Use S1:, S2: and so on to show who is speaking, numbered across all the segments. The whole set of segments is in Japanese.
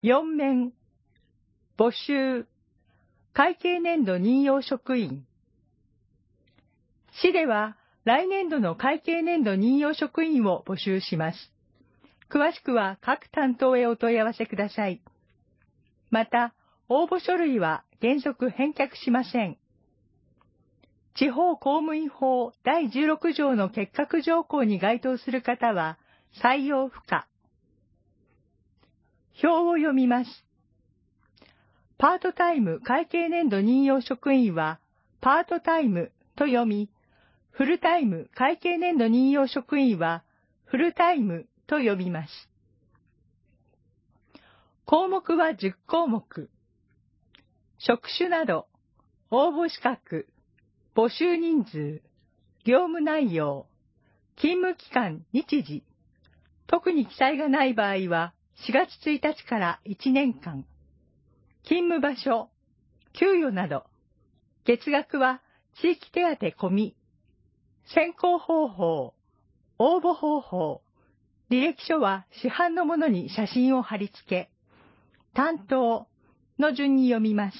S1: 4面、募集、会計年度任用職員。市では来年度の会計年度任用職員を募集します。詳しくは各担当へお問い合わせください。また、応募書類は原則返却しません。地方公務員法第16条の結核条項に該当する方は採用不可。表を読みます。パートタイム会計年度任用職員はパートタイムと読み、フルタイム会計年度任用職員はフルタイムと読みます。項目は10項目。職種など、応募資格、募集人数、業務内容、勤務期間、日時、特に記載がない場合は4月1日から1年間、勤務場所、給与など、月額は地域手当込み、選考方法、応募方法、履歴書は市販のものに写真を貼り付け、担当の順に読みます。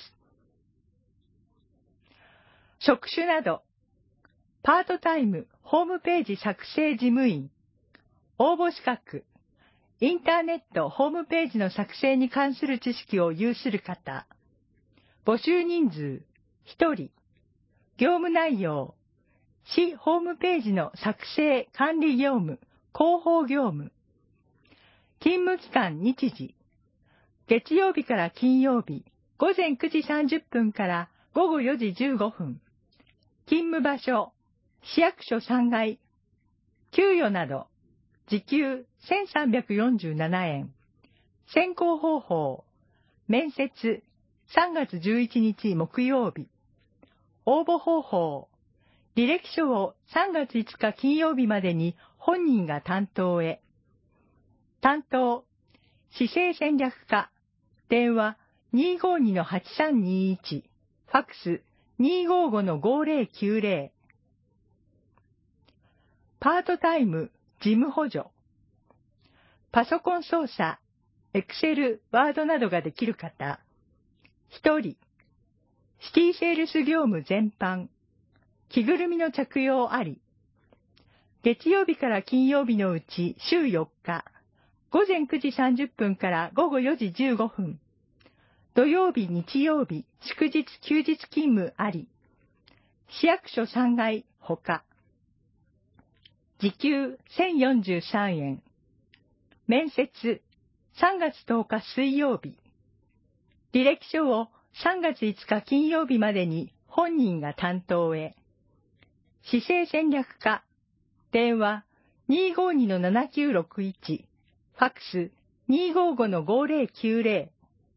S1: 職種など、パートタイムホームページ作成事務員、応募資格、インターネットホームページの作成に関する知識を有する方、募集人数1人、業務内容、市ホームページの作成管理業務、広報業務、勤務期間日時、月曜日から金曜日、午前9時30分から午後4時15分、勤務場所、市役所3階、給与など、時給1347円、選考方法、面接、3月11日木曜日、応募方法、履歴書を3月5日金曜日までに本人が担当へ。担当、市政戦略課、電話252-8321、ファックス255-5090。パートタイム事務補助。パソコン操作、エクセル、ワードなどができる方。1人。シティセールス業務全般。着ぐるみの着用あり。月曜日から金曜日のうち週4日。午前9時30分から午後4時15分。土曜日、日曜日、祝日、休日勤務あり。市役所3階ほか。時給1043円。面接、3月10日水曜日。履歴書を3月5日金曜日までに本人が担当へ。市政戦略課、電話252-7961、ファックス255-5090。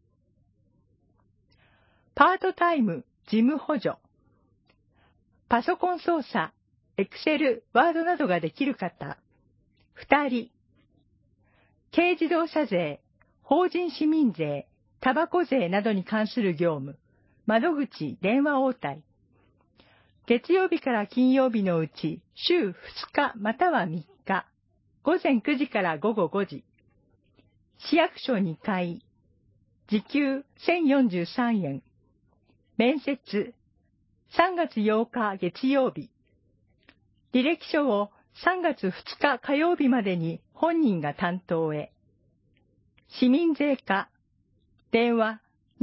S1: パートタイム事務補助。パソコン操作、エクセル、ワードなどができる方。2人。軽自動車税、法人市民税、タバコ税などに関する業務、窓口電話応対。月曜日から金曜日のうち週2日または3日、午前9時から午後5時。市役所2階、時給1043円。面接、3月8日月曜日。履歴書を3月2日火曜日までに本人が担当へ。市民税課、電話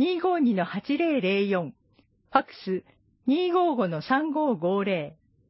S1: 252-8004、ファックス255-3550。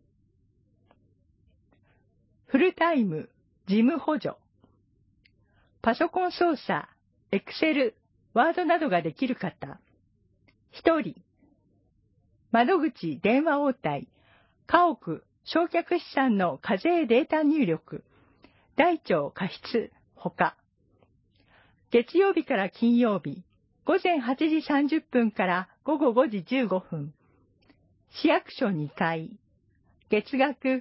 S1: フルタイム事務補助。パソコン操作、エクセル、ワードなどができる方。1人。窓口電話応対、家屋、償却資産の課税データ入力、台帳過失、ほか。月曜日から金曜日、午前8時30分から午後5時15分。市役所2階。月額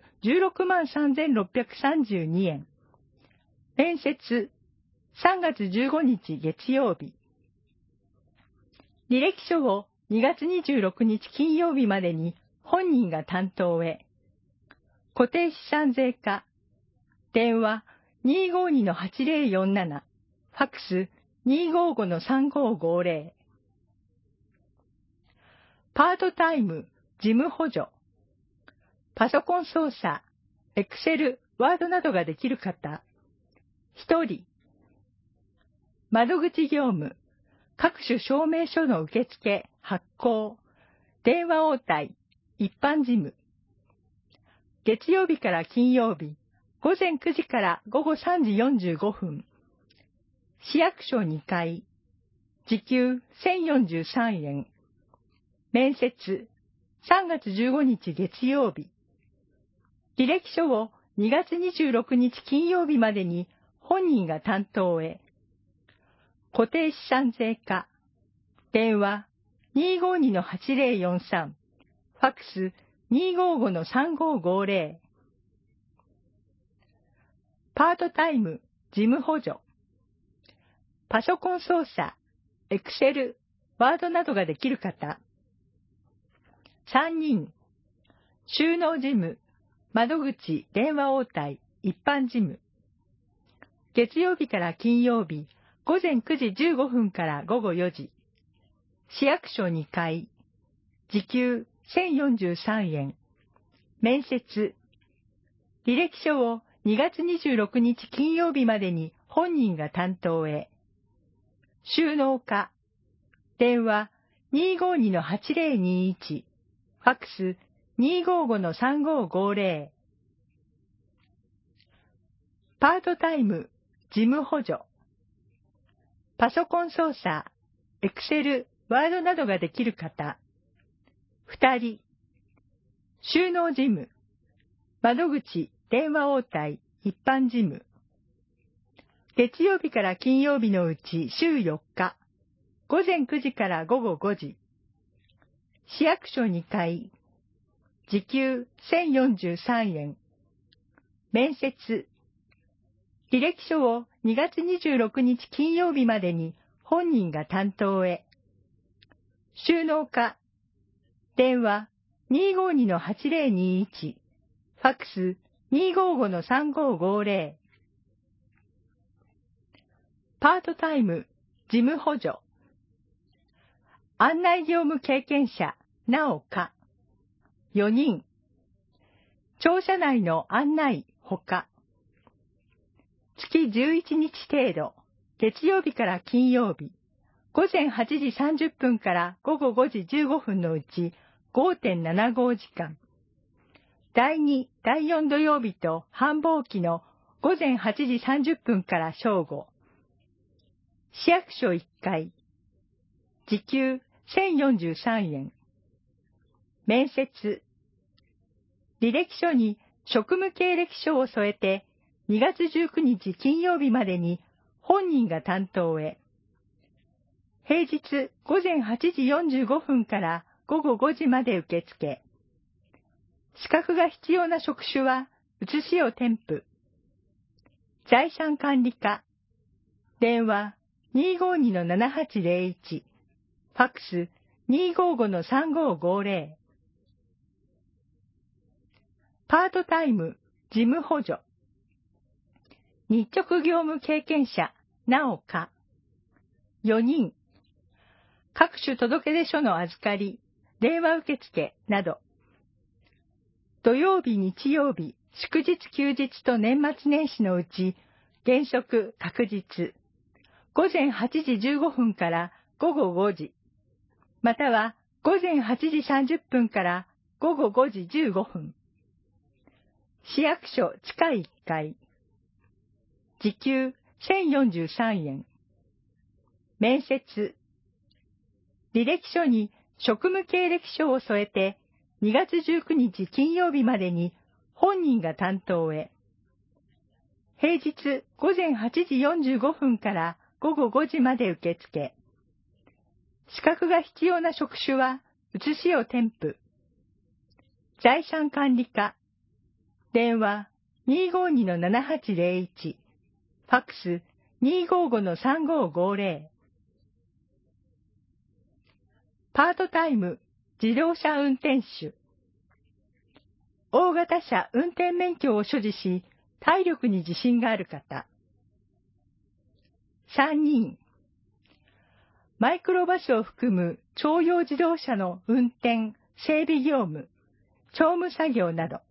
S1: 163,632円。面接、3月15日月曜日。履歴書を2月26日金曜日までに本人が担当へ。固定資産税課、電話252-8047、ファックス 255-3550。パートタイム事務補助。パソコン操作、Excel、Word などができる方。1人。窓口業務、各種証明書の受付、発行、電話応対、一般事務。月曜日から金曜日、午前9時から午後3時45分。市役所2階。時給1043円。面接、3月15日月曜日。履歴書を2月26日金曜日までに本人が担当へ。固定資産税課。電話252-8043。ファックス255-3550。パートタイム事務補助。パソコン操作、Excel、Word などができる方。3人。収納事務、窓口、電話応対、一般事務。月曜日から金曜日、午前9時15分から午後4時。市役所2階。時給1043円。面接。履歴書を2月26日金曜日までに本人が担当へ。収納課。電話252-8021。ファックス255-3550。パートタイム事務補助。パソコン操作、Excel、Word などができる方。2人。収納事務、窓口、電話応対、一般事務。月曜日から金曜日のうち週4日、午前9時から午後5時。市役所2階。時給1043円。面接。履歴書を2月26日金曜日までに本人が担当へ。収納課。電話252-8021。ファックス255-3550。パートタイム事務補助。案内業務経験者、なおか。4人。庁舎内の案内、ほか。月11日程度、月曜日から金曜日、午前8時30分から午後5時15分のうち 5.75 時間。第2、第4土曜日と繁忙期の午前8時30分から正午。市役所1階。時給1043円。面接。履歴書に職務経歴書を添えて2月19日金曜日までに本人が担当へ。平日午前8時45分から午後5時まで受付。資格が必要な職種は写しを添付。財産管理課。電話252-7801。ファックス255-3550。パートタイム事務補助。日直業務経験者、なおか。4人。各種届出書の預かり、電話受付など。土曜日、日曜日、祝日休日と年末年始のうち、原則確実。午前8時15分から午後5時。または午前8時30分から午後5時15分。市役所地下1階。時給1043円。面接。履歴書に職務経歴書を添えて2月19日金曜日までに本人が担当へ。平日午前8時45分から午後5時まで受付。資格が必要な職種は写しを添付。財産管理課。電話252-7801。ファックス255-3550。パートタイム自動車運転手。大型車運転免許を所持し、体力に自信がある方。3人。 マイクロバスを含む商用自動車の運転・整備業務、調務作業など。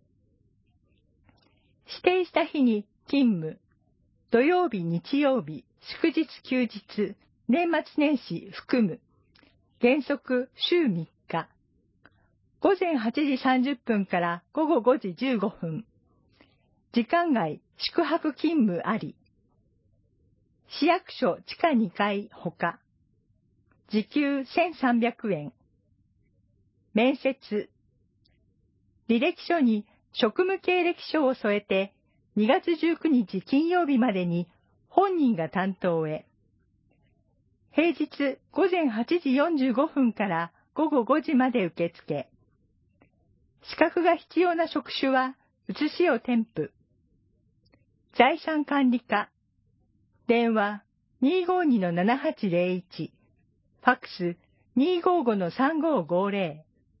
S1: 指定した日に勤務、土曜日、日曜日、祝日、休日、年末年始含む、原則週3日。午前8時30分から午後5時15分。時間外、宿泊勤務あり。市役所地下2階ほか。時給1300円。面接。履歴書に職務経歴書を添えて、2月19日金曜日までに本人が担当へ。平日午前8時45分から午後5時まで受付。資格が必要な職種は、写しを添付。財産管理課。電話252-7801。ファックス255-3550。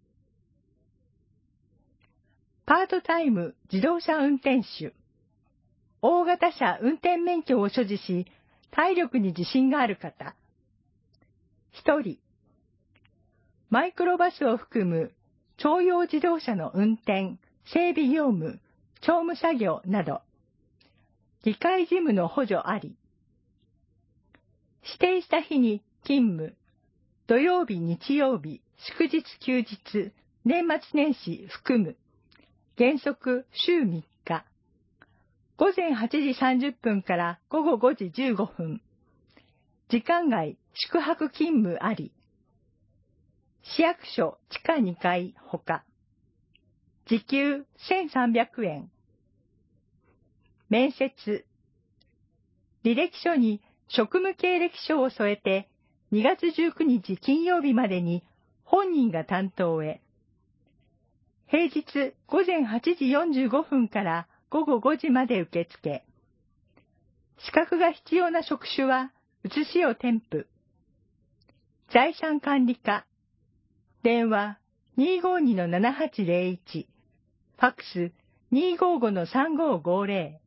S1: パートタイム自動車運転手。大型車運転免許を所持し、体力に自信がある方。1人。マイクロバスを含む商用自動車の運転、整備業務、調務作業など。議会事務の補助あり。指定した日に勤務、土曜日、日曜日、祝日、休日、年末年始含む、原則週3日。午前8時30分から午後5時15分。時間外、宿泊勤務あり。市役所地下2階ほか。時給1300円。面接。履歴書に職務経歴書を添えて、2月19日金曜日までに本人が担当へ。平日午前8時45分から午後5時まで受付。資格が必要な職種は、写しを添付。財産管理課。電話252-7801。ファックス255-3550。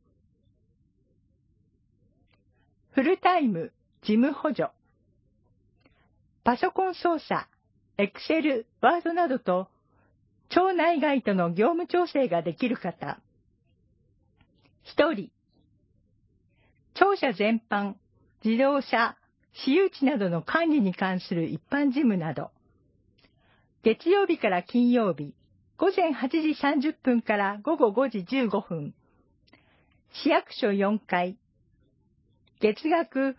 S1: フルタイム事務補助。パソコン操作、エクセル、ワードなどと、庁内外との業務調整ができる方。1人。庁舎全般、自動車、私有地などの管理に関する一般事務など。月曜日から金曜日、午前8時30分から午後5時15分。市役所4階。月額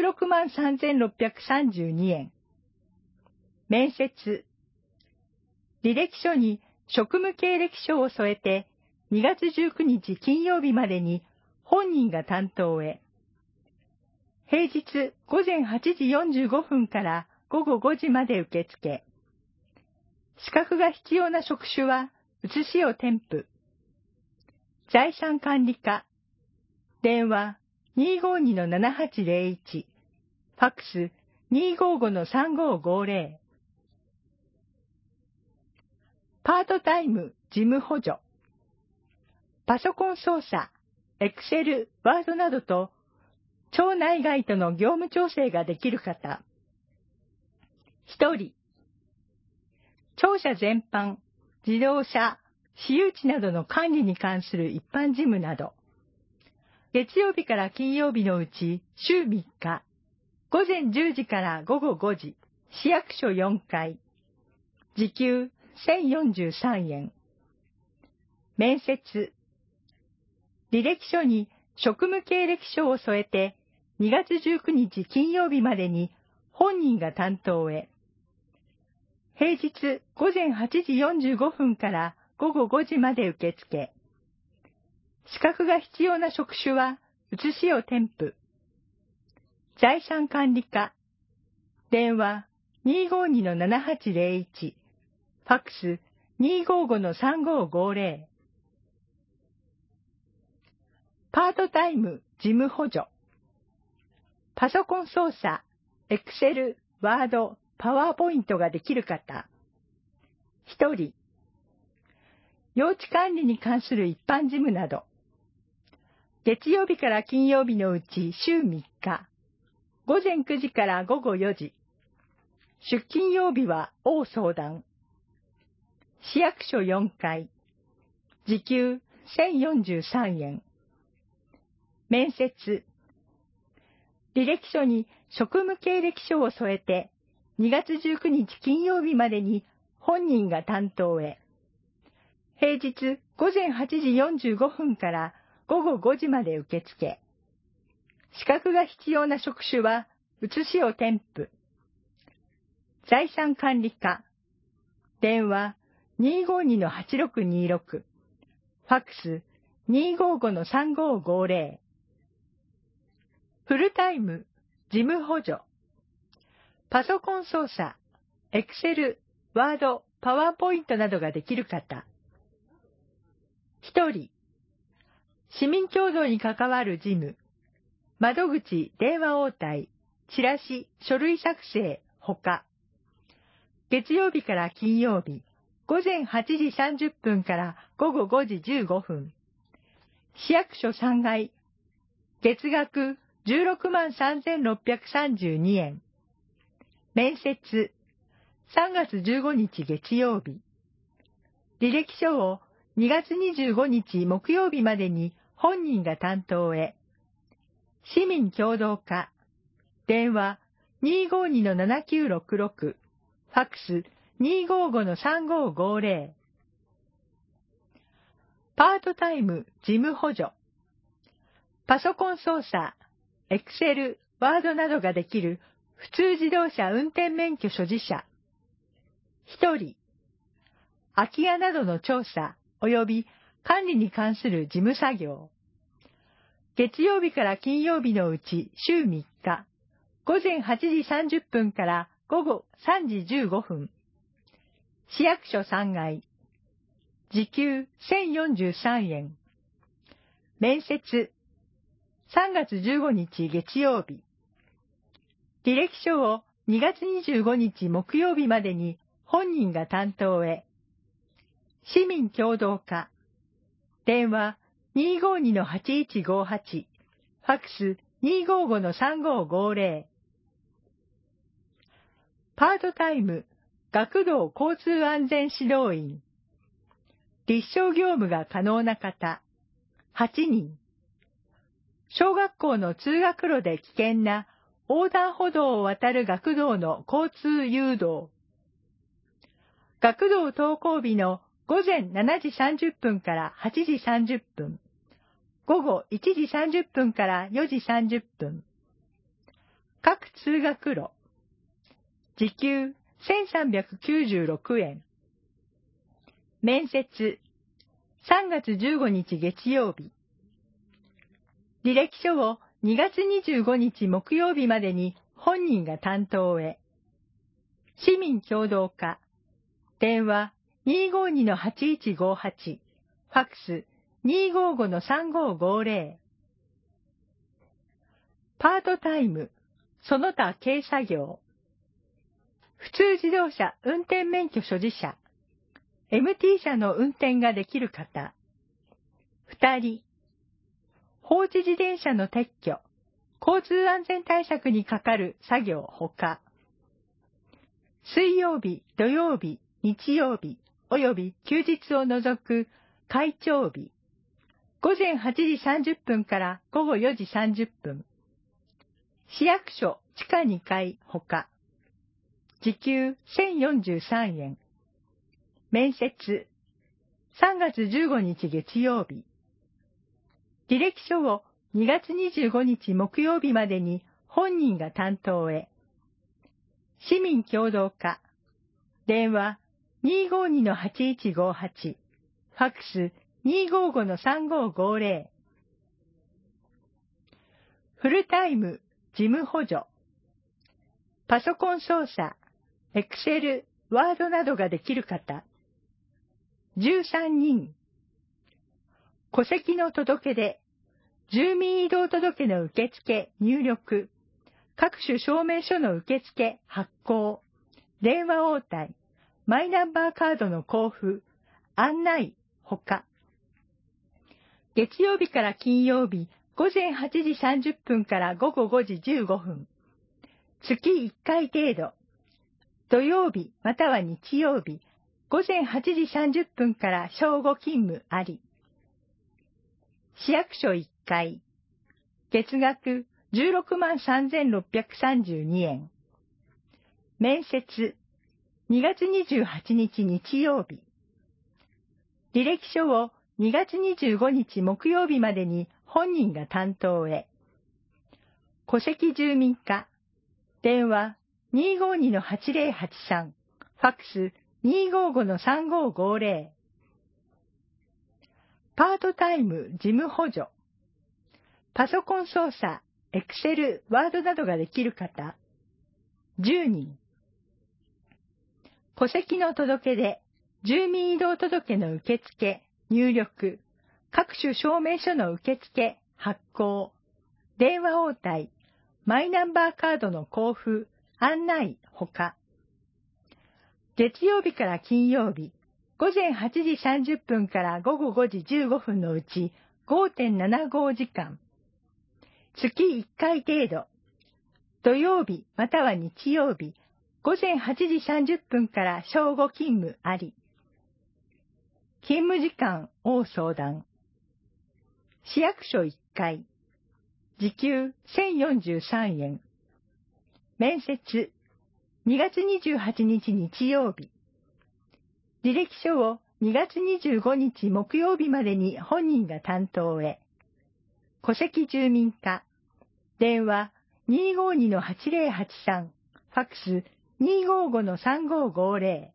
S1: 163,632円。面接。履歴書に職務経歴書を添えて、2月19日金曜日までに本人が担当へ。平日午前8時45分から午後5時まで受付。資格が必要な職種は、写しを添付。財産管理課。電話252-7801。ファックス255-3550。パートタイム事務補助。パソコン操作、エクセル、ワードなどと、庁内外との業務調整ができる方。1人。庁舎全般、自動車、私有地などの管理に関する一般事務など。月曜日から金曜日のうち週3日。午前10時から午後5時。市役所4階。時給1043円。面接。履歴書に職務経歴書を添えて、2月19日金曜日までに本人が担当へ。平日午前8時45分から午後5時まで受付。資格が必要な職種は、写しを添付。財産管理課。電話252-7801。ファックス255-3550。パートタイム事務補助。パソコン操作、エクセル、ワード、パワーポイントができる方。1人。用地管理に関する一般事務など。月曜日から金曜日のうち週3日。午前9時から午後4時。 出勤曜日は応相談。市役所4階。時給1043円。面接。履歴書に職務経歴書を添えて、2月19日金曜日までに本人が担当へ。平日午前8時45分から午後5時まで受付。資格が必要な職種は、写しを添付。財産管理課。電話252-8626。ファックス255-3550。フルタイム、事務補助。パソコン操作、エクセル、ワード、パワーポイントなどができる方。1人、市民協働に関わる事務。窓口、電話応対、チラシ、書類作成、ほか。月曜日から金曜日、午前8時30分から午後5時15分。市役所3階。月額163,632円。面接。3月15日月曜日。履歴書を2月25日木曜日までに本人が担当へ。市民協働課。電話252-7966。ファックス255-3550。パートタイム事務補助。パソコン操作、エクセル、ワードなどができる普通自動車運転免許所持者。1人。空き家などの調査及び管理に関する事務作業。月曜日から金曜日のうち週3日、午前8時30分から午後3時15分。市役所3階。時給1043円。面接。3月15日月曜日。履歴書を2月25日木曜日までに本人が担当へ。市民協働課。電話252-8158。ファックス255-3550。パートタイム学童交通安全指導員。立証業務が可能な方、8人。小学校の通学路で危険な横断歩道を渡る学童の交通誘導。学童登校日の午前7時30分から8時30分。午後1時30分から4時30分。各通学路。時給1396円。面接。3月15日月曜日。履歴書を2月25日木曜日までに本人が担当へ。市民協働課。電話252-8158。ファックス255-3550。パートタイム、その他軽作業。普通自動車運転免許所持者。MT 車の運転ができる方。2人。放置自転車の撤去、交通安全対策に係る作業ほか。水曜日、土曜日、日曜日、および休日を除く会長日。午前8時30分から午後4時30分。市役所地下2階ほか。時給1043円。面接。3月15日月曜日。履歴書を2月25日木曜日までに本人が担当へ。市民協働課。電話252-8158。ファックス255-3550。フルタイム事務補助。パソコン操作、エクセル、ワードなどができる方。13人。戸籍の届け出、住民移動届の受付、入力、各種証明書の受付、発行、電話応対、マイナンバーカードの交付、案内、ほか。月曜日から金曜日、午前8時30分から午後5時15分。月1回程度。 土曜日または日曜日、午前8時30分から正午勤務あり。市役所1階。月額163,632円。面接、2月28日日曜日。履歴書を2月25日木曜日までに本人が担当へ。戸籍住民課。電話 252-8083。ファックス 255-3550。パートタイム事務補助。パソコン操作、エクセル、ワードなどができる方。10人。戸籍の届け出、住民移動届の受付、入力、各種証明書の受付、発行、電話応対、マイナンバーカードの交付、案内、ほか。月曜日から金曜日、午前8時30分から午後5時15分のうち 5.75 時間。月1回程度。土曜日または日曜日、午前8時30分から正午勤務あり。勤務時間を相談。市役所1階。時給1043円。面接、2月28日日曜日。履歴書を2月25日木曜日までに本人が担当へ。戸籍住民課。電話 252-8083。ファックス 255-3550。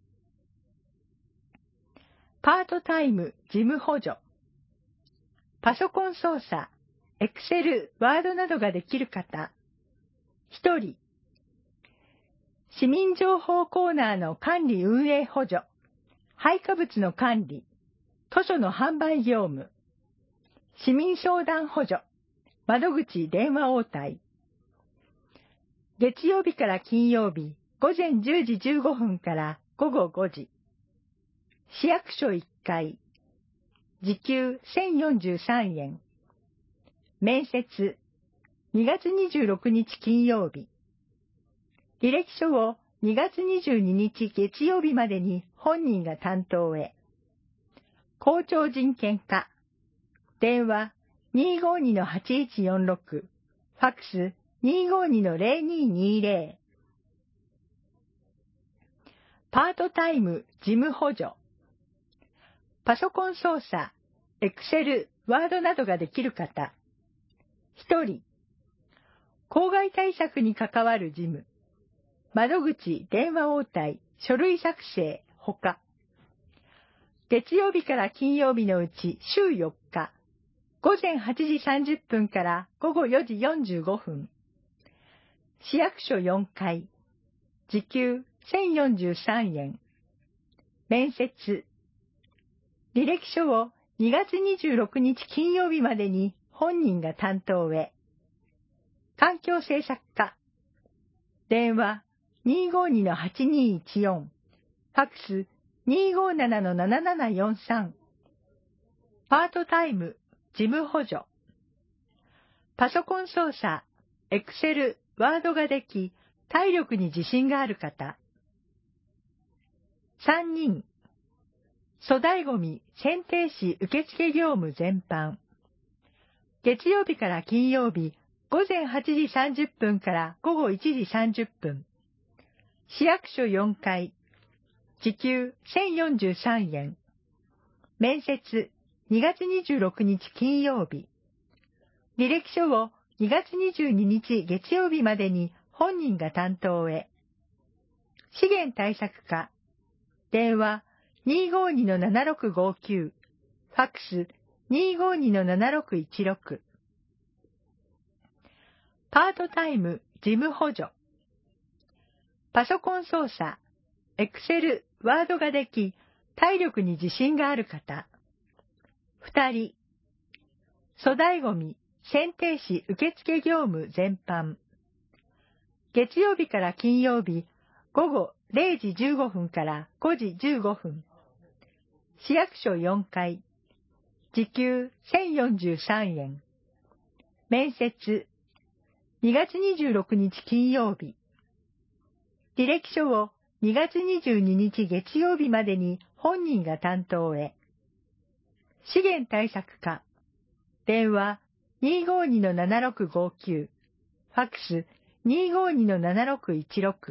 S1: パートタイム事務補助。パソコン操作、エクセル、ワードなどができる方。1人。市民情報コーナーの管理運営補助。配下物の管理。図書の販売業務。市民相談補助。窓口電話応対。月曜日から金曜日、午前10時15分から午後5時。市役所1階。時給1043円。面接、2月26日金曜日。履歴書を2月22日月曜日までに本人が担当へ。校長人権課。電話 252-8146。ファックス 252-0220。パートタイム事務補助。パソコン操作、エクセル、ワードなどができる方。1人。公害対策に関わる事務。窓口、電話応対、書類作成、ほか。月曜日から金曜日のうち週4日。午前8時30分から午後4時45分。市役所4階。時給1043円。面接。履歴書を2月26日金曜日までに本人が担当へ。環境政策課。電話 252-8214。ファックス 257-7743。パートタイム事務補助。パソコン操作、エクセル、ワードができ、体力に自信がある方。3人。粗大ごみ選定士受付業務全般。月曜日から金曜日、午前8時30分から午後1時30分。市役所4階。時給1043円。面接、2月26日金曜日。履歴書を2月22日月曜日までに本人が担当へ。資源対策課。電話 252-7659。ファックス 252-7616。パートタイム事務補助。パソコン操作、エクセル、ワードができ、体力に自信がある方。2人。粗大ごみ選定士受付業務全般。月曜日から金曜日、午後0時15分から5時15分。市役所4階。時給1043円。面接、2月26日金曜日。 履歴書を2月22日月曜日までに本人が担当へ。資源対策課、電話252-7659、ファックス252-7616。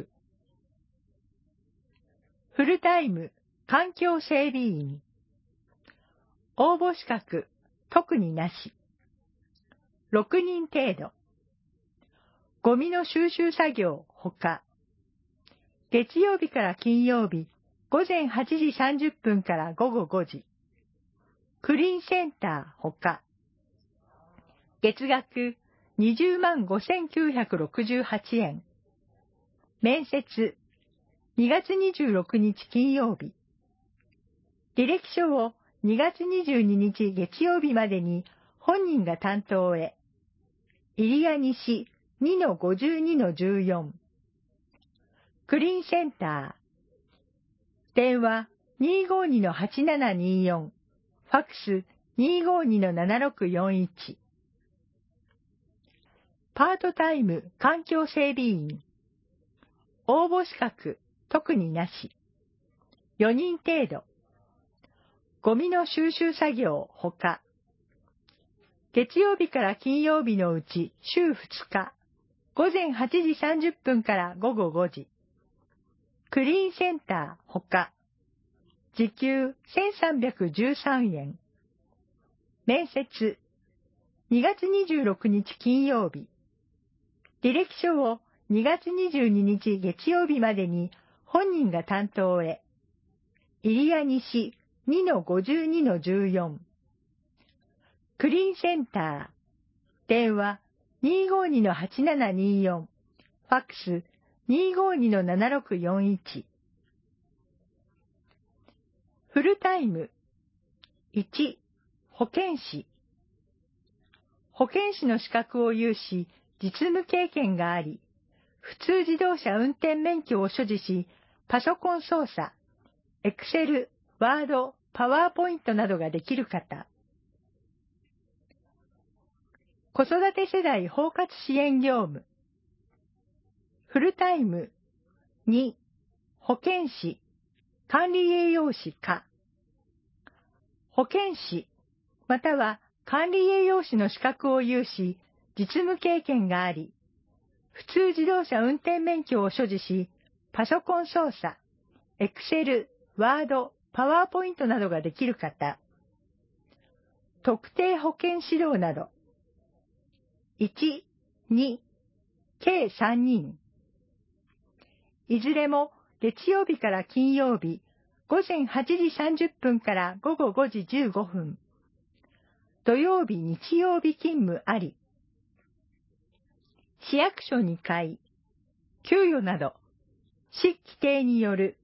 S1: フルタイム環境整備員。応募資格特になし。6人程度。ゴミの収集作業ほか。月曜日から金曜日、午前8時30分から午後5時。クリーンセンターほか。月額20万5968円。面接2月26日金曜日。履歴書を2月22日月曜日までに本人が担当へ。入谷西 2-52-14。クリーンセンター。電話252-8724。ファックス252-7641。パートタイム環境整備員。応募資格特になし。4人程度。ゴミの収集作業ほか。月曜日から金曜日のうち週2日、午前8時30分から午後5時。クリーンセンターほか。時給1313円。面接2月26日金曜日。履歴書を2月22日月曜日までに本人が担当へ。入谷西 2-52-14。クリーンセンター。電話252-8724。ファックス252-7641。フルタイム。1、保健師。保健師の資格を有し、実務経験があり、普通自動車運転免許を所持し、パソコン操作、Excel、Word、PowerPoint などができる方。子育て世代包括支援業務。フルタイム。2、保健師、管理栄養士か。保健師、または管理栄養士の資格を有し、実務経験があり、普通自動車運転免許を所持し、パソコン操作、Excel、Word、PowerPoint などができる方。特定保健指導など。1、2、計3人。いずれも月曜日から金曜日、午前8時30分から午後5時15分。土曜日、日曜日勤務あり。市役所2階。給与など、市規定による。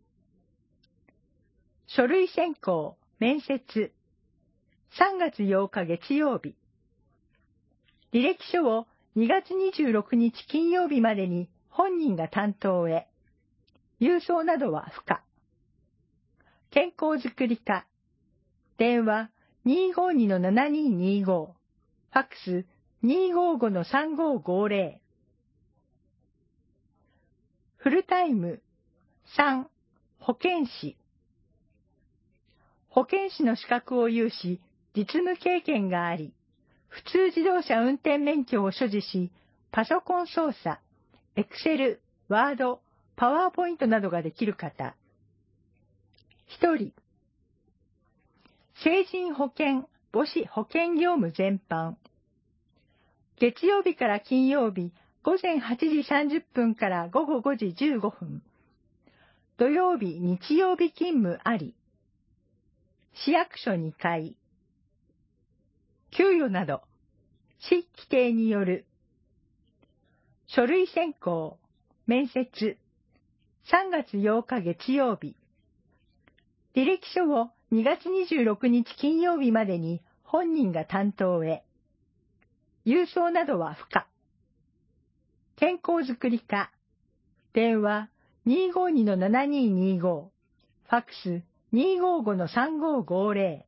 S1: 書類選考、面接。3月8日月曜日。履歴書を2月26日金曜日までに本人が担当へ。郵送などは不可。健康づくり課。電話252-7225。ファックス255-3550。フルタイム。3、保健師。保健師の資格を有し、実務経験があり、普通自動車運転免許を所持し、パソコン操作、Excel、Word、PowerPoint などができる方。1人。成人保険、母子保険業務全般。月曜日から金曜日、午前8時30分から午後5時15分。土曜日、日曜日勤務あり。市役所2階。給与など、市規定による。書類選考、面接。3月8日月曜日。履歴書を2月26日金曜日までに本人が担当へ。郵送などは不可。健康づくり課。電話252-7225。ファックス255-3550。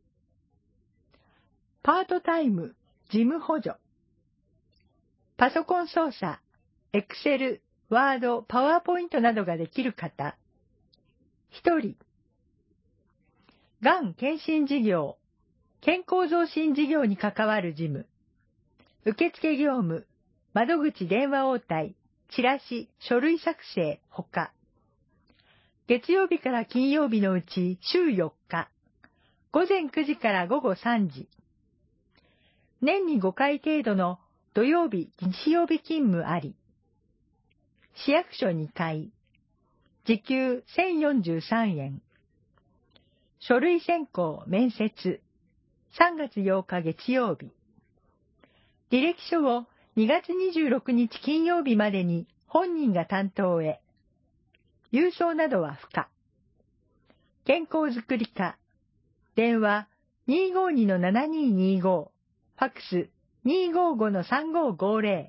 S1: パートタイム、事務補助。パソコン操作、Excel、 ワード、パワーポイントなどができる方。1人。がん検診事業、健康増進事業に関わる事務。受付業務、窓口電話応対、チラシ、書類作成、ほか。月曜日から金曜日のうち週4日。午前9時から午後3時。年に5回程度の土曜日、日曜日勤務あり。市役所2回。時給1043円。書類選考、面接。3月8日月曜日。履歴書を2月26日金曜日までに本人が担当へ。郵送などは不可。健康づくり課。電話252-7225。ファックス255-3550。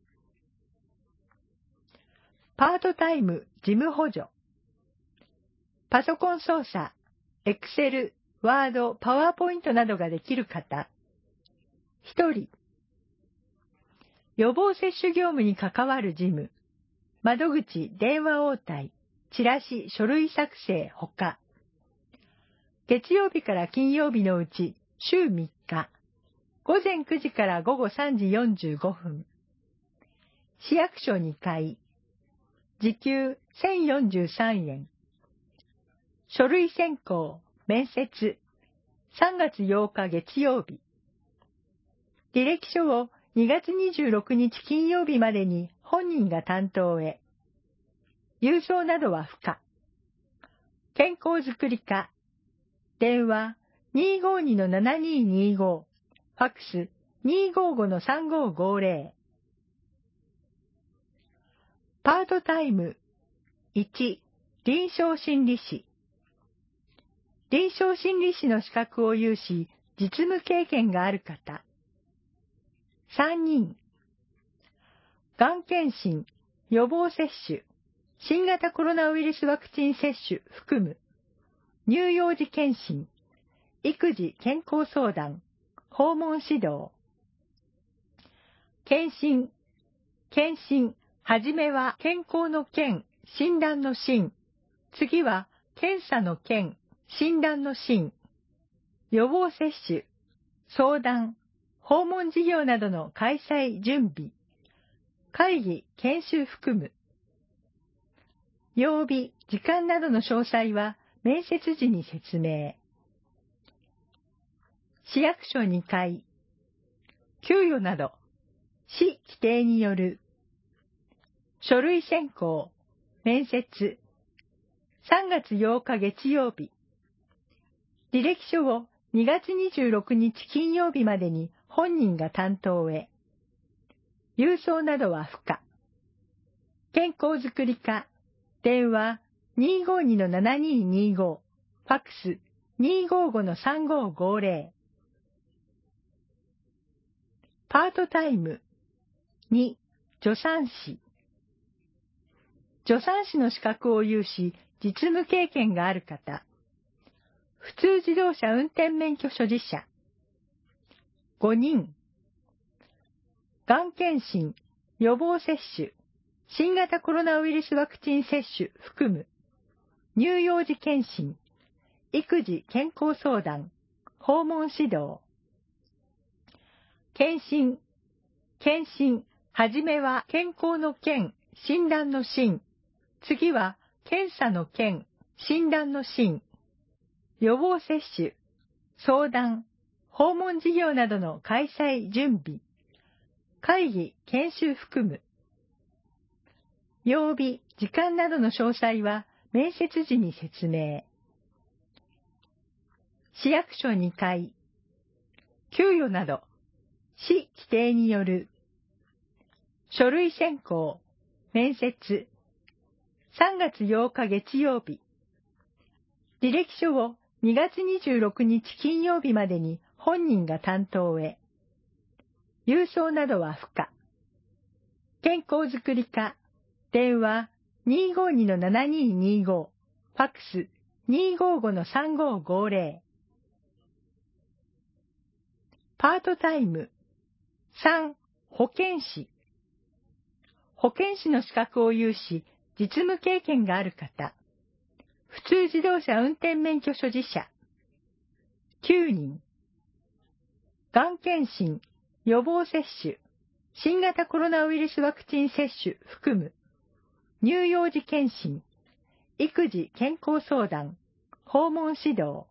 S1: パートタイム事務補助。パソコン操作、エクセル、ワード、パワーポイントなどができる方。1人。予防接種業務に関わる事務。窓口、電話応対、チラシ、書類作成、ほか。月曜日から金曜日のうち週3日。午前9時から午後3時45分。市役所2回。時給1043円。書類選考、面接。3月8日月曜日。履歴書を2月26日金曜日までに本人が担当へ。郵送などは不可。健康づくり課。電話252-7225。ファックス255-3550。パートタイム。1、臨床心理士。臨床心理士の資格を有し、実務経験がある方。3人。がん検診、予防接種、新型コロナウイルスワクチン接種含む、乳幼児検診、育児健康相談、訪問指導。検診、はじめは健康の健、診断の診、次は検査の検、診断の診、予防接種、相談、訪問事業などの開催準備、会議、研修含む。曜日、時間などの詳細は面接時に説明。市役所2回。給与など、市規定による。書類選考、面接。3月8日月曜日。履歴書を2月26日金曜日までに本人が担当へ。郵送などは不可。健康づくり課。電話252-7225。ファックス255-3550。パートタイム。2、助産師。助産師の資格を有し、実務経験がある方。普通自動車運転免許所持者。5人。がん検診、予防接種、新型コロナウイルスワクチン接種含む、乳幼児検診、育児健康相談、訪問指導。検診、はじめは健康の健、診断の診、次は検査の検、診断の診、予防接種、相談、訪問事業などの開催準備、会議、研修含む。曜日、時間などの詳細は面接時に説明。市役所2回。給与など、市規定による。書類選考、面接。3月8日月曜日。履歴書を2月26日金曜日までに本人が担当へ。郵送などは不可。健康づくり課。電話252-7225。ファックス255-3550。パートタイム。3、保健師。 保健師の資格を有し、実務経験がある方。普通自動車運転免許所持者。9人。がん検診、予防接種、新型コロナウイルスワクチン接種含む、乳幼児検診、育児健康相談、訪問指導。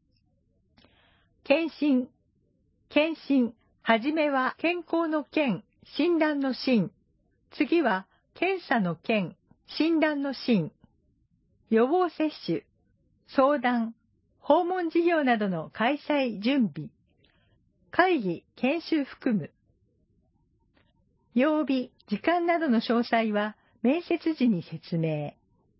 S1: 検診、はじめは健康の健、診断の診、次は検査の検、診断の診。予防接種、相談、訪問事業などの開催準備、会議、研修含む。曜日、時間などの詳細は面接時に説明。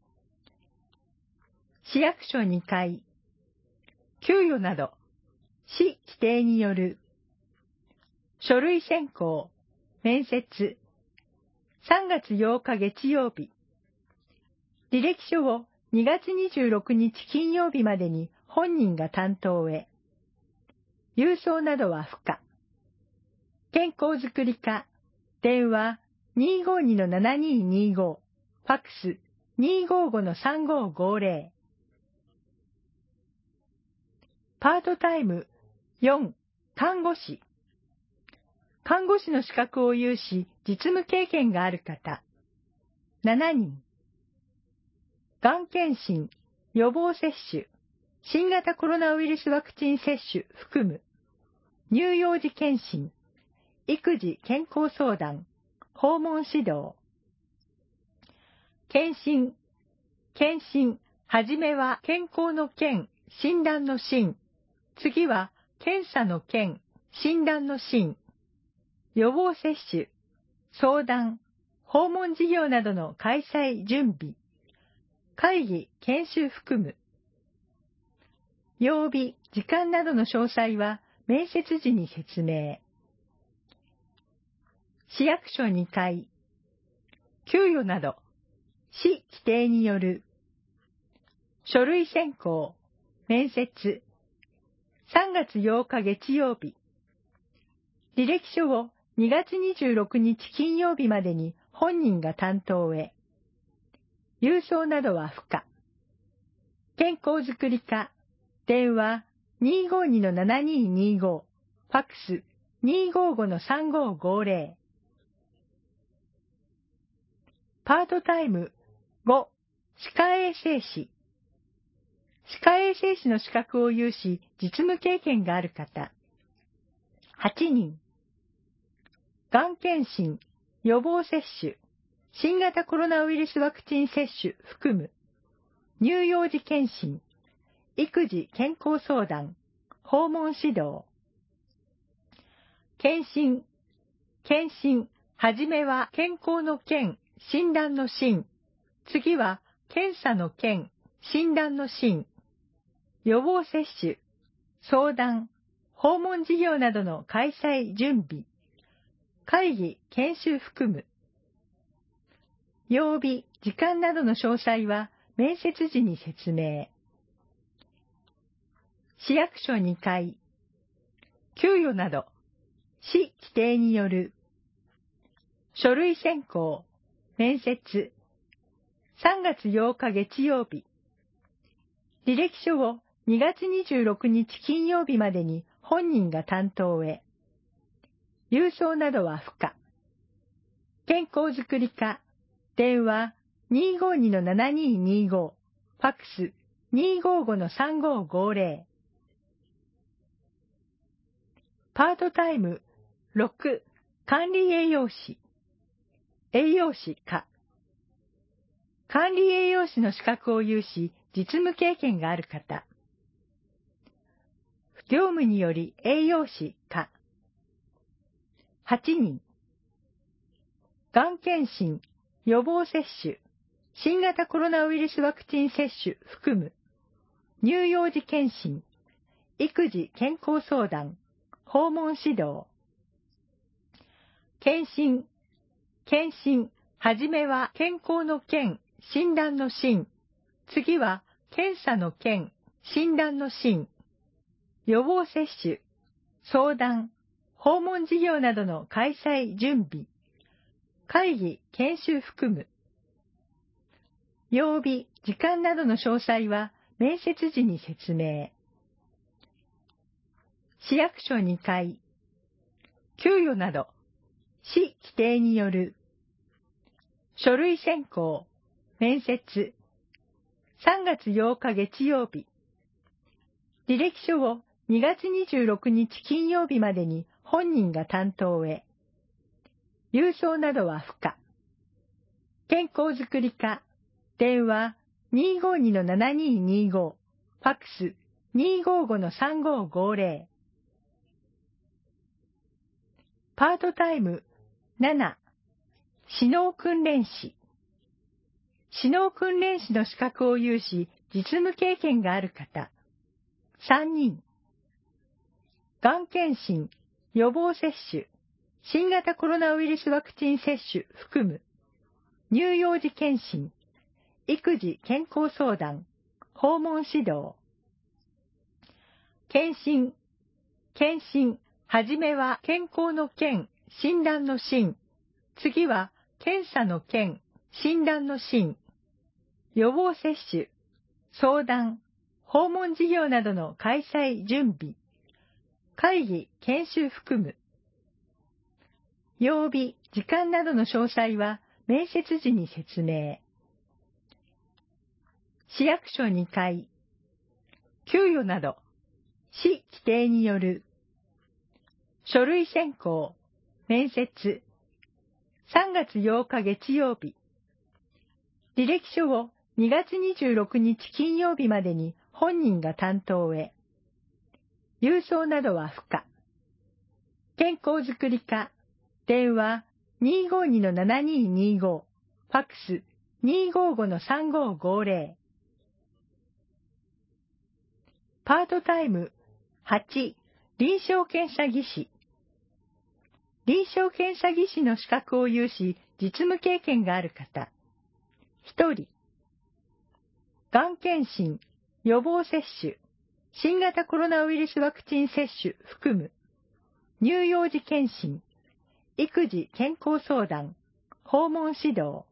S1: 市役所2階。給与など、市規定による。書類選考、面接。3月8日月曜日。履歴書を2月26日金曜日までに本人が担当へ。郵送などは不可。健康づくり課、電話 252-7225、ファックス 255-3550。パートタイム4、看護師。看護師の資格を有し、実務経験がある方。7人。がん検診、予防接種、新型コロナウイルスワクチン接種含む、乳幼児検診、育児健康相談、訪問指導。検診、はじめは健康の健、診断の診、次は検査の検、診断の診。予防接種、相談、訪問事業などの開催準備、会議、研修含む。曜日、時間などの詳細は面接時に説明。市役所2階。給与など、市規定による。書類選考、面接。3月8日月曜日。履歴書を2月26日金曜日までに本人が担当へ。郵送などは不可。健康づくり課、電話 252-7225、ファックス 255-3550。パートタイム5、歯科衛生士。歯科衛生士の資格を有し、実務経験がある方。8人。がん検診、予防接種、新型コロナウイルスワクチン接種含む、乳幼児検診、育児健康相談、訪問指導。検診、はじめは健康の健、診断の診、次は検査の検、診断の診。予防接種、相談、訪問事業などの開催準備、会議、研修含む。曜日、時間などの詳細は面接時に説明。市役所2階。給与など、市規定による。書類選考、面接。3月8日月曜日。履歴書を2月26日金曜日までに本人が担当へ。郵送などは不可。健康づくり課、電話 252-7225、ファックス 255-3550。パートタイム6、管理栄養士。栄養士課。管理栄養士の資格を有し、実務経験がある方。業務により栄養士課。8人。がん検診、予防接種、新型コロナウイルスワクチン接種含む、乳幼児検診、育児健康相談、訪問指導。検診、はじめは健康の健、診断の診、次は検査の検、診断の診。予防接種、相談、訪問事業などの開催準備、 会議、研修含む。曜日、時間などの詳細は面接時に説明。市役所2階。給与など、市規定による。書類選考、面接。3月8日月曜日。履歴書を2月26日金曜日までに本人が担当へ。郵送などは不可。健康づくり課、電話 252-7225、ファックス 255-3550。パートタイム7、指導訓練士。指導訓練士の資格を有し、実務経験がある方。3人。がん検診、予防接種、新型コロナウイルスワクチン接種含む。乳幼児検診、育児健康相談、訪問指導。検診、はじめは健康の健、診断の診。次は検査の検、診断の診。予防接種、相談、訪問事業などの開催準備。会議、研修含む。曜日、時間などの詳細は面接時に説明。市役所2階。給与など、市規定による。書類選考、面接。3月8日月曜日。履歴書を2月26日金曜日までに本人が担当へ。郵送などは不可。健康づくり課、電話 252-7225、ファックス 255-3550。パートタイム8、臨床検査技師。臨床検査技師の資格を有し、実務経験がある方。1人。がん検診、予防接種、新型コロナウイルスワクチン接種含む。乳幼児検診、育児健康相談、訪問指導。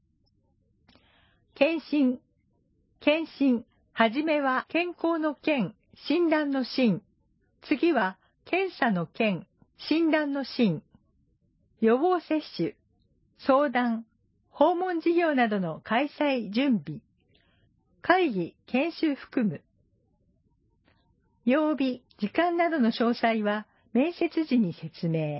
S1: 検診、はじめは健康の健、診断の診。次は検査の検、診断の診。予防接種、相談、訪問事業などの開催準備。会議、研修含む。曜日、時間などの詳細は面接時に説明。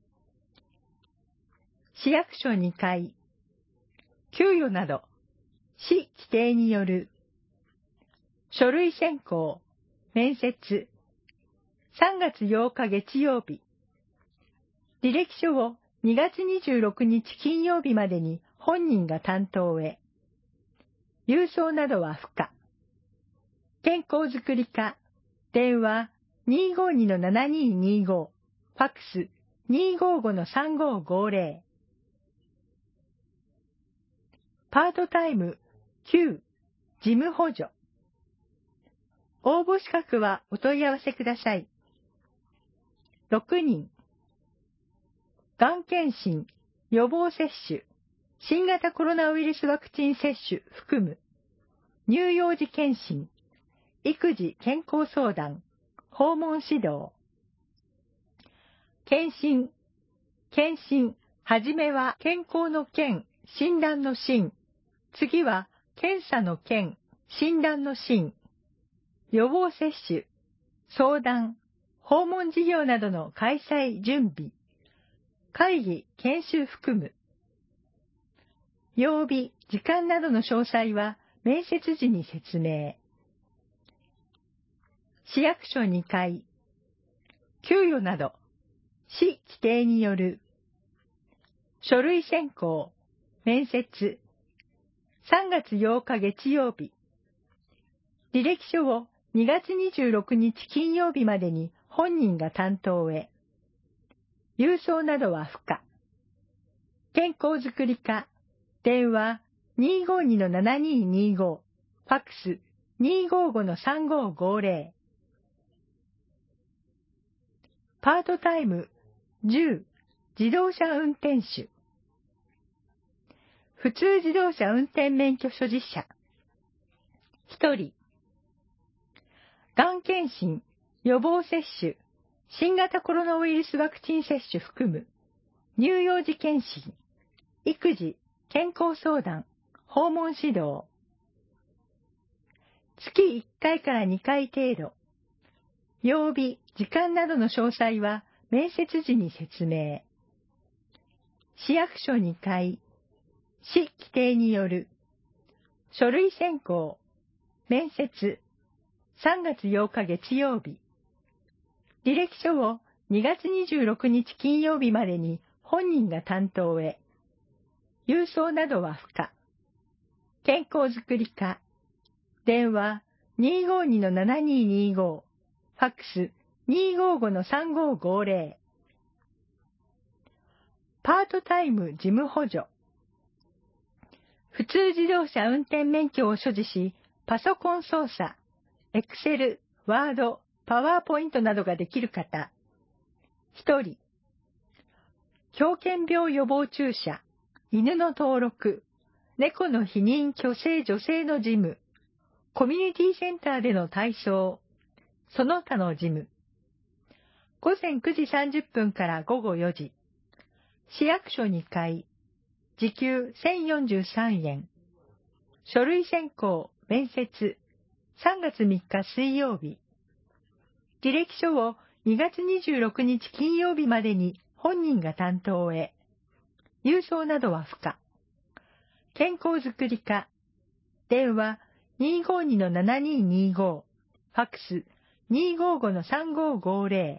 S1: 市役所2階。給与など、市規定による。書類選考、面接。3月8日月曜日。履歴書を2月26日金曜日までに本人が担当へ。郵送などは不可。健康づくり課、電話 252-7225、ファックス 255-3550。パートタイム9、事務補助。応募資格はお問い合わせください。6人。がん検診、予防接種、新型コロナウイルスワクチン接種含む。乳幼児検診、育児健康相談、訪問指導。検診、はじめは健康の健、診断の診。次は検査の検、診断の診。予防接種、相談、訪問事業などの開催準備。会議、研修含む。曜日、時間などの詳細は面接時に説明。市役所2階。給与など、市規定による。書類選考、面接。3月8日月曜日。履歴書を2月26日金曜日までに本人が担当へ。郵送などは不可。健康づくり課、電話 252-7225、ファックス 255-3550。パートタイム10、自動車運転手。 普通自動車運転免許所持者1人。がん検診、予防接種、新型コロナウイルスワクチン接種含む乳幼児検診、育児、健康相談、訪問指導。月1回から2回程度。曜日、時間などの詳細は面接時に説明。市役所2階、市規定による。書類選考、面接、3月8日月曜日。履歴書を2月26日金曜日までに本人が担当へ。郵送などは不可。健康づくり課。電話 252-7225。ファックス 255-3550。パートタイム事務補助。普通自動車運転免許を所持し、パソコン操作、Excel、Word、PowerPoint などができる方。1人。狂犬病予防注射、犬の登録、猫の避妊去勢助成の事務、コミュニティセンターでの対象、その他の事務。午前9時30分から午後4時。市役所2階。時給1043円。書類選考、面接。3月3日水曜日。履歴書を2月26日金曜日までに本人が担当へ。郵送などは不可。健康づくり課。電話 252-7225。ファックス 255-3550。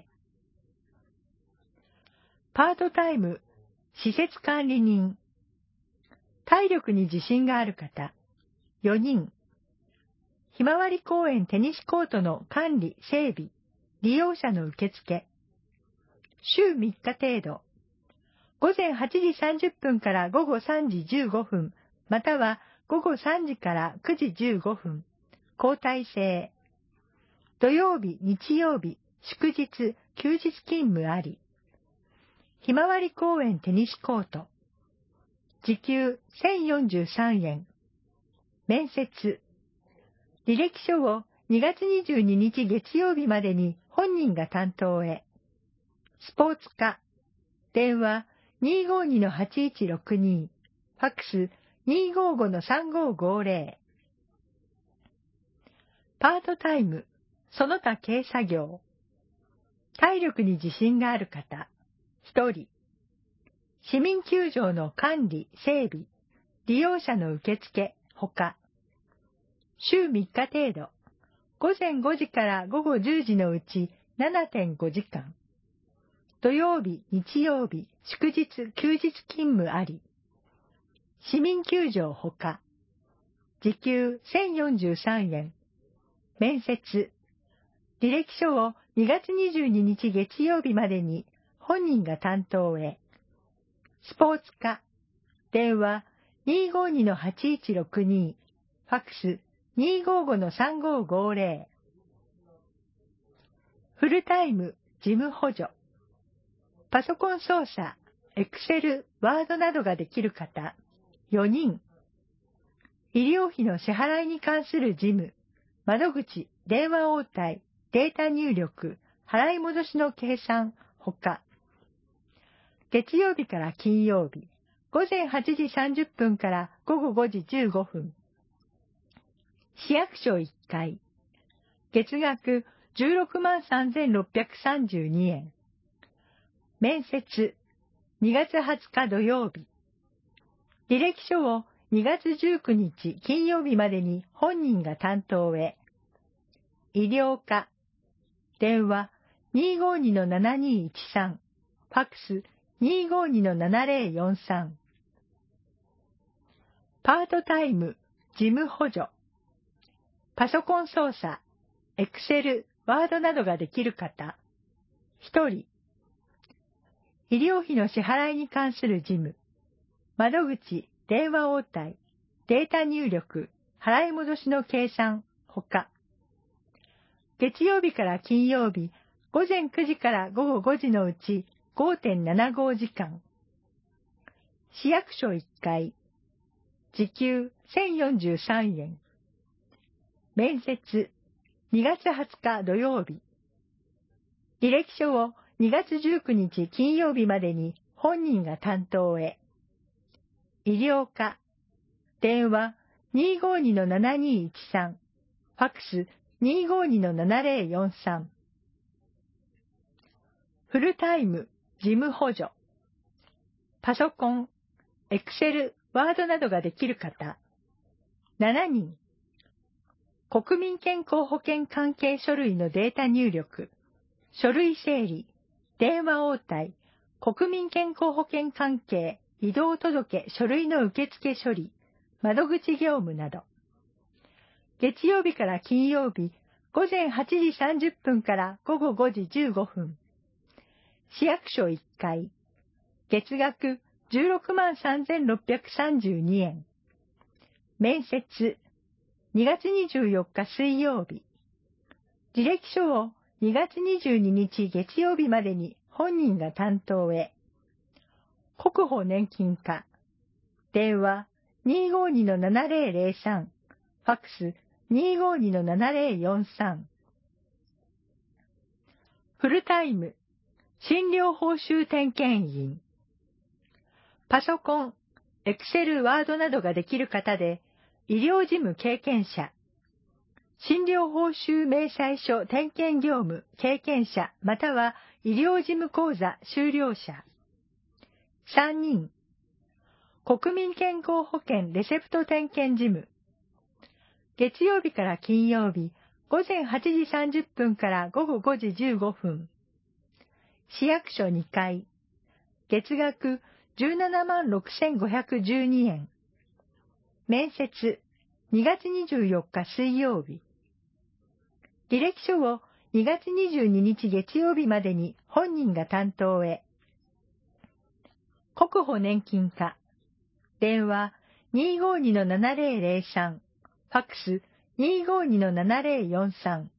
S1: パートタイム施設管理人。体力に自信がある方。4人。ひまわり公園テニスコートの管理・整備、利用者の受付。週3日程度。午前8時30分から午後3時15分、または午後3時から9時15分。交代制。土曜日、日曜日、祝日、休日勤務あり。ひまわり公園テニスコート。時給1043円。面接。履歴書を2月22日月曜日までに本人が担当へ。スポーツ課。電話 252-8162。ファックス 255-3550。パートタイム、その他軽作業。体力に自信がある方。1人。市民球場の管理・整備、利用者の受付、ほか。週3日程度。午前5時から午後10時のうち 7.5 時間。土曜日、日曜日、祝日、休日勤務あり。市民球場ほか。時給1043円。面接。履歴書を2月22日月曜日までに本人が担当へ。スポーツ課。電話 252-8162。ファックス 255-3550。フルタイム事務補助。パソコン操作、Excel、Word などができる方。4人。医療費の支払いに関する事務、窓口、電話応対、データ入力、払い戻しの計算、ほか。月曜日から金曜日、午前8時30分から午後5時15分。市役所1階。月額163,632円。面接。2月20日土曜日。履歴書を2月19日金曜日までに本人が担当へ。医療課。電話 252-7213。ファックス 252-7043。パートタイム事務補助。パソコン操作、Excel、Word などができる方。1人。医療費の支払いに関する事務、窓口、電話応対、データ入力、払い戻しの計算、ほか。月曜日から金曜日、午前9時から午後5時のうち 5.75 時間。市役所1階。 時給1043円。面接、2月20日土曜日。履歴書を2月19日金曜日までに本人が担当へ。医療科、電話252-7213、ファックス252-7043。フルタイム、事務補助。パソコン、エクセル、ワードなどができる方。7人。国民健康保険関係書類のデータ入力、書類整理、電話応対、国民健康保険関係、移動届書類の受付処理、窓口業務など。月曜日から金曜日、午前8時30分から午後5時15分。市役所1階。月額163,632円。面接、2月24日水曜日。履歴書を2月22日月曜日までに本人が担当へ。国保年金課。電話252-7003。ファックス252-7043。フルタイム。診療報酬点検員。パソコン、エクセル、ワードなどができる方で、医療事務経験者。診療報酬明細書点検業務経験者または医療事務講座修了者。3人。国民健康保険レセプト点検事務。月曜日から金曜日、午前8時30分から午後5時15分。市役所2階。月額176,512円。面接、2月24日水曜日。履歴書を2月22日月曜日までに本人が担当へ。国保年金課。電話252-7003。ファックス252-7043。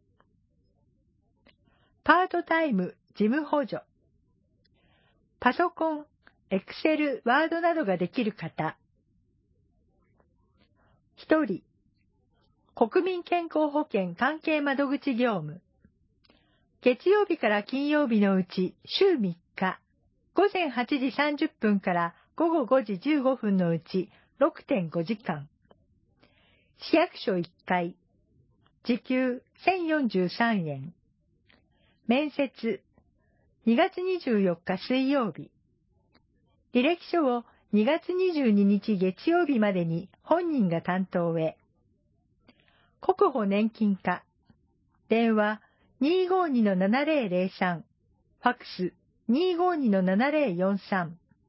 S1: パートタイム事務補助。パソコン、エクセル、ワードなどができる方。1人。国民健康保険関係窓口業務。月曜日から金曜日のうち週3日、午前8時30分から午後5時15分のうち 6.5 時間。市役所1階。時給1043円。面接。2月24日水曜日。履歴書を2月22日月曜日までに本人が担当へ。国保年金課。電話252-7003。ファックス252-7043。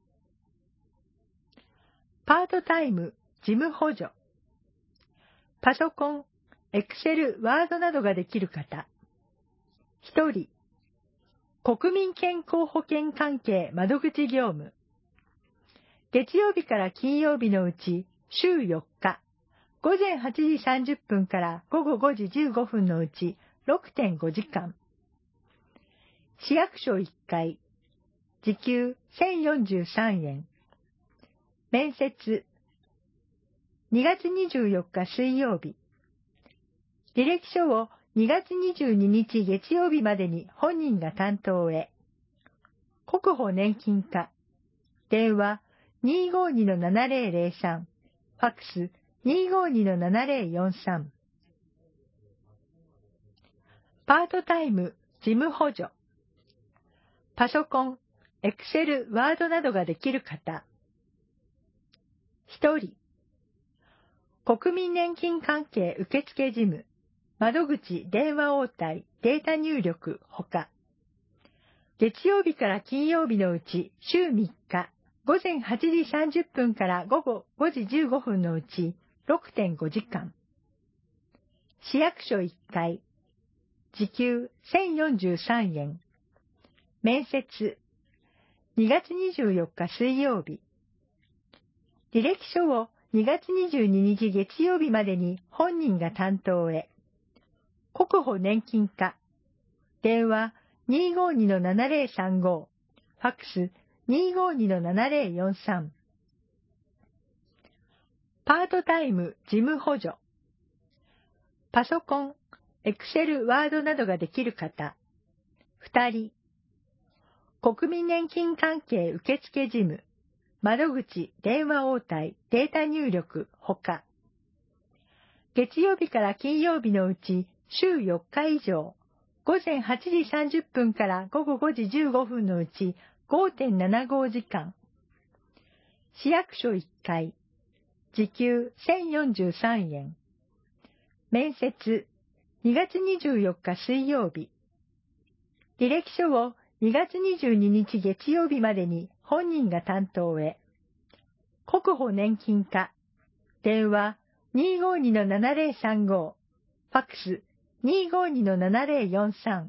S1: パートタイム事務補助。パソコン、エクセル、ワードなどができる方。1人。国民健康保険関係窓口業務。月曜日から金曜日のうち週4日、午前8時30分から午後5時15分のうち 6.5 時間。市役所1階。時給1043円。面接。2月24日水曜日。履歴書を2月22日月曜日までに本人が担当へ。国保年金課。電話252-7003。ファックス252-7043。パートタイム事務補助。パソコン、エクセル、ワードなどができる方。1人。国民年金関係受付事務、窓口電話応対、データ入力ほか。月曜日から金曜日のうち週3日、午前8時30分から午後5時15分のうち 6.5 時間。市役所1階。時給1043円。面接。2月24日水曜日。履歴書を2月22日月曜日までに本人が担当へ。国保年金課。電話252-7035。ファックス252-7043。 パートタイム事務補助。パソコン、エクセル、ワードなどができる方。2人。国民年金関係受付事務、窓口、電話応対、データ入力、ほか。月曜日から金曜日のうち週4日以上、午前8時30分から午後5時15分のうち 5.75 時間。市役所1回、時給1043円。面接、2月24日水曜日。履歴書を2月22日月曜日までに本人が担当へ。国保年金課、電話252-7035、ファックス252-7043。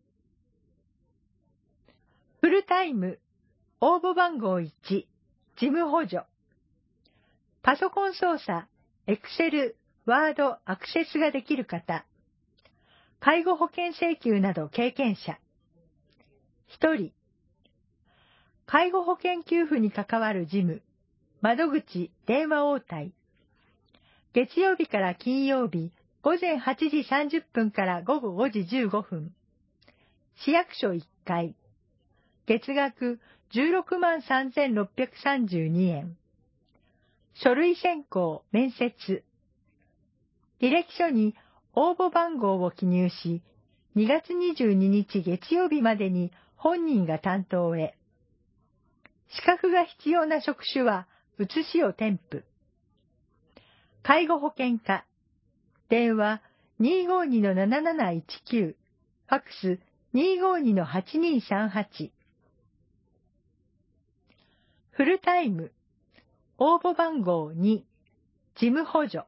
S1: フルタイム、応募番号1、事務補助。パソコン操作、エクセル、ワード、アクセスができる方。介護保険請求など経験者。1人。介護保険給付に関わる事務、窓口、電話応対。月曜日から金曜日、午前8時30分から午後5時15分。市役所1回。月額16万3632円。書類選考、面接。履歴書に応募番号を記入し、2月22日月曜日までに本人が担当へ。資格が必要な職種は、写しを添付。介護保険課、電話252-7719、ファックス252-8238。フルタイム、応募番号2、事務補助。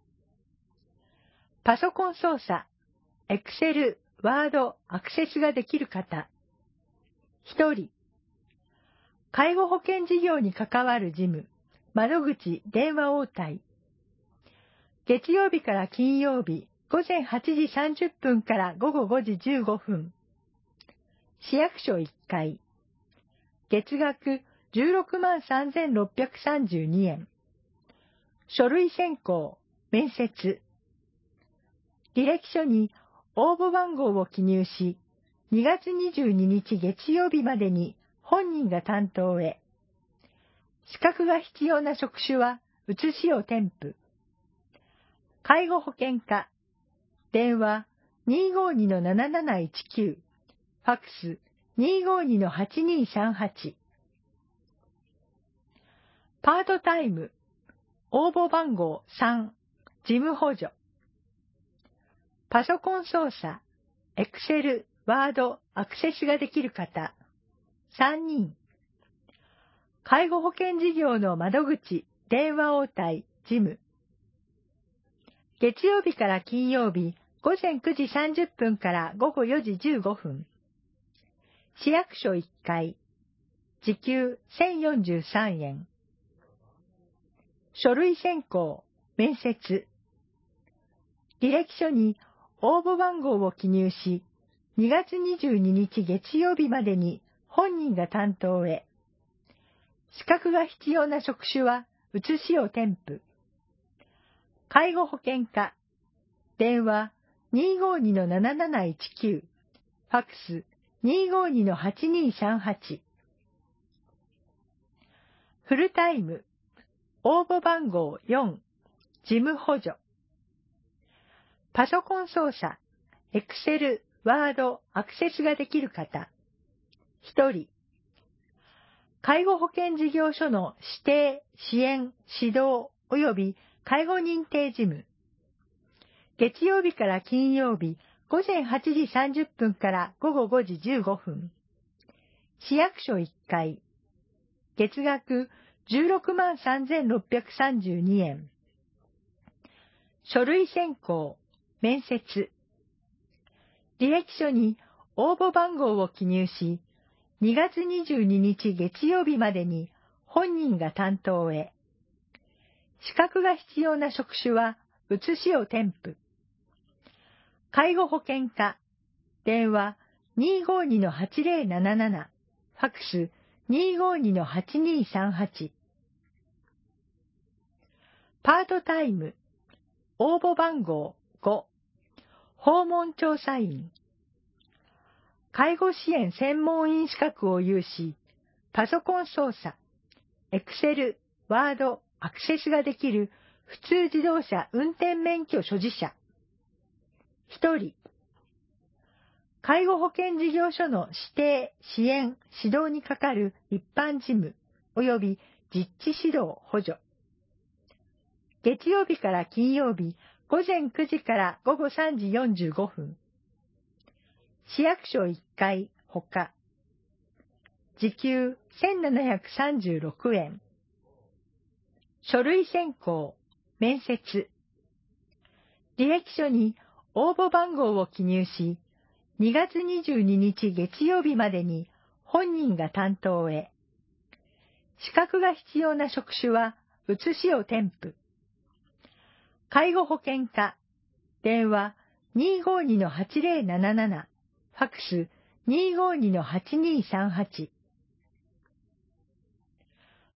S1: パソコン操作、エクセル、ワード、アクセスができる方。1人。介護保険事業に関わる事務、窓口、電話応対。月曜日から金曜日、午前8時30分から午後5時15分。市役所1回。月額16万3632円。書類選考、面接。履歴書に応募番号を記入し、2月22日月曜日までに本人が担当へ。資格が必要な職種は写しを添付。介護保険課、電話252-7719、ファックス252-8238。パートタイム、応募番号3、事務補助。パソコン操作、エクセル、ワード、アクセスができる方、3人。介護保険事業の窓口、電話応対、事務。月曜日から金曜日、午前9時30分から午後4時15分。市役所1回。時給1043円。書類選考、面接。履歴書に応募番号を記入し、2月22日月曜日までに本人が担当へ。資格が必要な職種は写しを添付。介護保険課、電話252-7719、ファックス252-8238。フルタイム、応募番号4、事務補助。パソコン操作、エクセル、ワード、アクセスができる方、1人。介護保険事業所の指定、支援、指導及び介護認定事務。月曜日から金曜日、午前8時30分から午後5時15分。市役所1回。月額16万3632円。書類選考、面接。履歴書に応募番号を記入し、2月22日月曜日までに本人が担当へ。資格が必要な職種は写しを添付。介護保険課、電話252-8077、ファックス252-8238。 パートタイム、応募番号5、訪問調査員。介護支援専門員資格を有し、パソコン操作、Excel、Word、アクセスができる普通自動車運転免許所持者。1人。介護保険事業所の指定、支援、指導に係る一般事務及び実地指導補助。月曜日から金曜日、午前9時から午後3時45分。市役所1階ほか。時給1736円。書類選考、面接。履歴書に応募番号を記入し、2月22日月曜日までに本人が担当へ。資格が必要な職種は写しを添付。介護保険課、電話 252-8077、ファクス 252-8238。